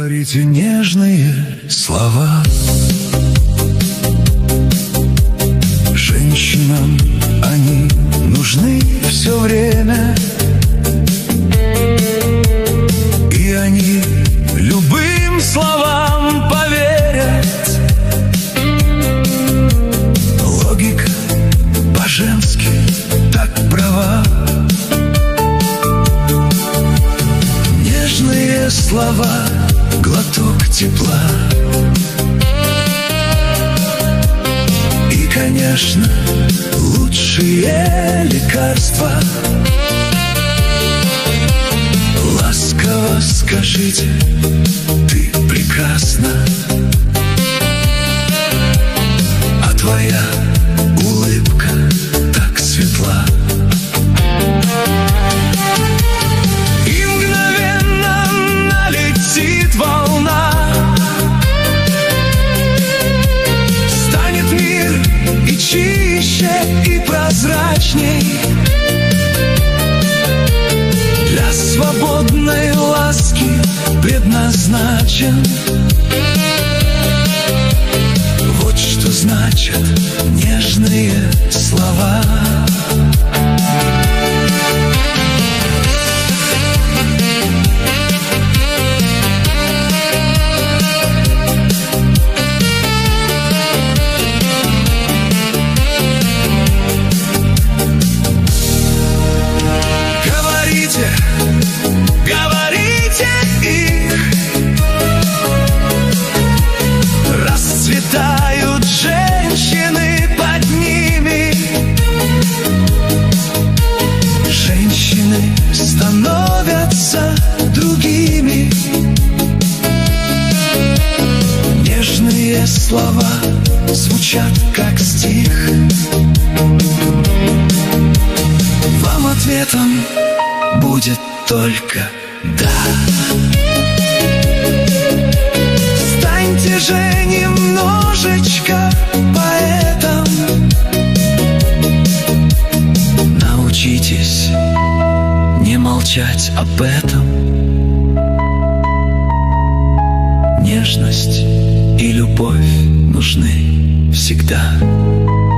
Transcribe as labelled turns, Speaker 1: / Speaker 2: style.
Speaker 1: Говорите нежные слова. Женщинам они нужны все время, и они любым словам поверят. Логика по-женски так права. Нежные слова, глоток тепла. И, конечно, лучшие лекарства. Ласково скажите: ты прекрасна, а твоя улыбка так светла. И мгновенно налетит волна, станет мир и чище, и прозрачней. Для свободной ласки предназначен. Вот что значат нежные слова. Говорите их, расцветают женщины под ними. Женщины становятся другими. Нежные слова звучат как стих. Вам ответом будет только «да». Станьте же немножечко поэтом. Научитесь не молчать об этом. Нежность и любовь нужны всегда.